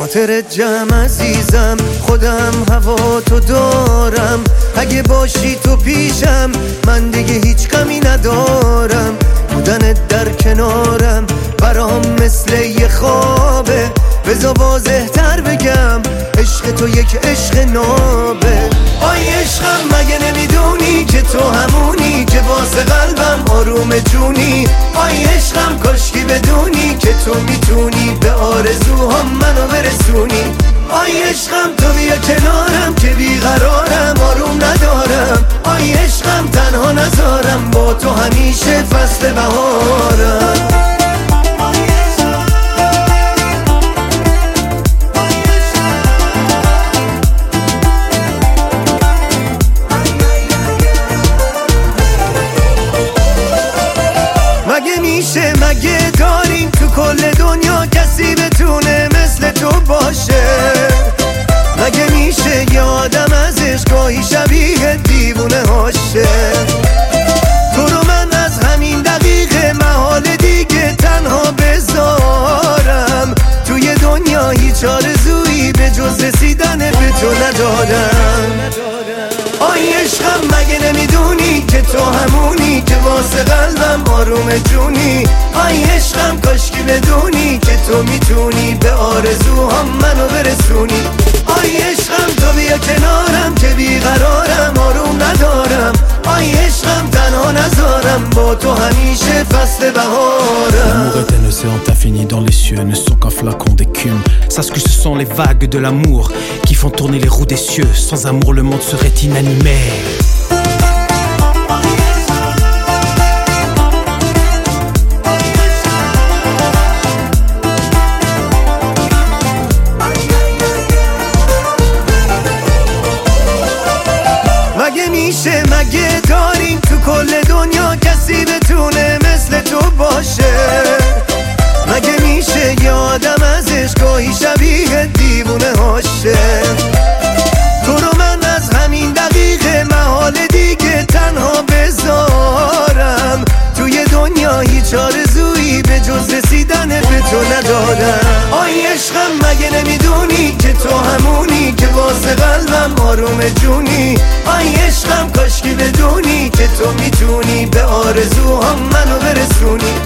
خاطر جمع عزیزم، خودم هوا تو دارم. اگه باشی تو پیشم من دیگه هیچ غمی ندارم. بودنت در کنارم برام مثل یه خوابه. بذار واضح تر بگم عشق تو یک عشق نابه. آی عشقم مگه نمیدونی که تو همونی که واسه قلبم آروم جونی. آی عشقم کاشکی بدونی که تو میتونی به آرزوهام منو برسونی. آی عشقم تو بیا کنارم که بیقرارم آروم ندارم. آی عشقم تنها نذارم با تو همیشه فصل بهارم. مگه میشه مگه داریم تو کل دنیا کسی بتونه مثل تو باشه؟ مگه میشه یه آدم از عشقایی شبیه دیوونه هاشه؟ تو رو من از همین دقیقه محال دیگه تنها بذارم. توی دنیا هیچ آرزویی به جز رسیدن به تو ندارم. آی عشقم مگه نمیدونی که تو همونی که واسه قلبم آروم جونی. آی عشقم کاشکی بدونی که تو میتونی به آرزوهام منو برسونی. آی عشقم تو بیا کنارم که بیقرارم آروم ندارم. آی عشقم تنها نذارم با تو همیشه فصل بهارم. L'amour est un océan infini dans les cieux, ne sont qu'un flacon d'écume. Sache que ce sont les vagues de l'amour qui font tourner les roues des cieux. Sans amour le monde serait inanimé. مگه میشه مگه داریم تو کل دنیا کسی بتونه مثل تو باشه؟ مگه میشه یه آدم از عشقایی شبیه دیوونه هاشه؟ تو رو من از همین دقیقه محال دیگه تنها بذارم. توی دنیا هیچ آرزویی به جز رسیدن به تو ندارم. آی عشقم مگه نمیدونی که تو همونی که واسه قلبم آروم جونی. آی عشقم کاشکی بدونی که تو میتونی به آرزوهام منو برسونی.